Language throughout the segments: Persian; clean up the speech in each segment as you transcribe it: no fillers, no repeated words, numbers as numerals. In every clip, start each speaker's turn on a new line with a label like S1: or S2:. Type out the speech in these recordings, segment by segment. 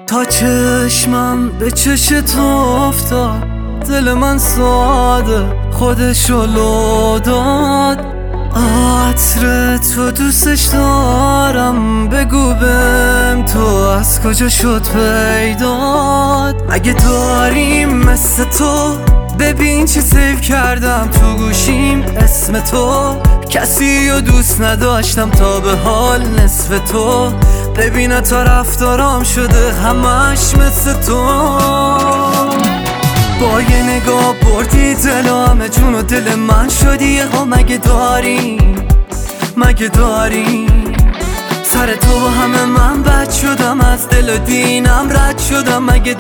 S1: تا چشمم به چش تو افتاد، دل من ساده خودشو لو داد. عطر تو دوستش دارم، بگو بهم تو از کجا شد پیدات. اگه داریم مثل تو ببین چی سیو کردم تو گوشیم اسم تو. کسی رو دوست نداشتم تا به حال نصف تو. ببین تا رفتارام شده همش مثل تو. با یه نگاه بردی دل و همه جون و دل من شدی. مگه داری سر تو با همه من بد شدم، از دل و دینم رد شدم. مگه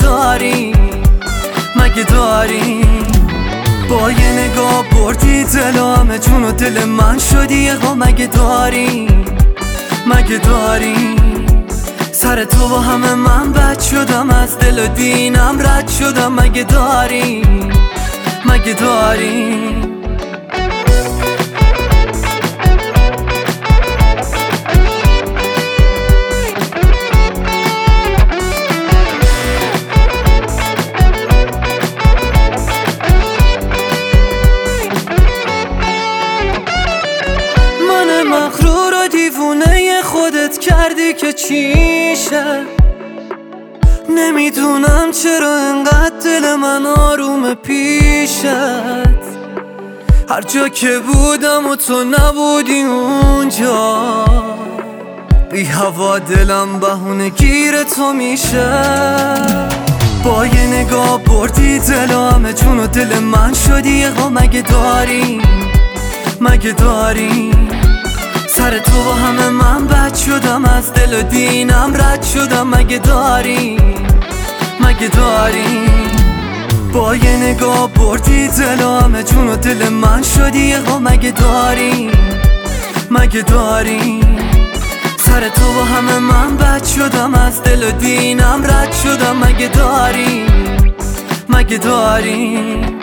S1: داری با یه نگاه بردی دل و همه جون و دل من شدی. مگه داری سر تو با همه من بد شدم، از دل و دینم رد شدم. مگه داری من مغرور و دیوونه خودت کردی که چیشه. نمیدونم چرا انقدر دل من آروم پیشت. هر جا که بودم و تو نبودی اونجا، بی هوا دلم بهونه گیر تو میشه. با یه نگاه بردی دل و همه جون و دل من شدی. مگه داری سر تو با همه من بد شدم، از دل و دینم رد شدم. مگه داری با یه نگاه بردی دل و همه جون و دل من شدی. مگه داری سر تو با همه من بد شدم، از دل و دینم رد شدم. مگه داری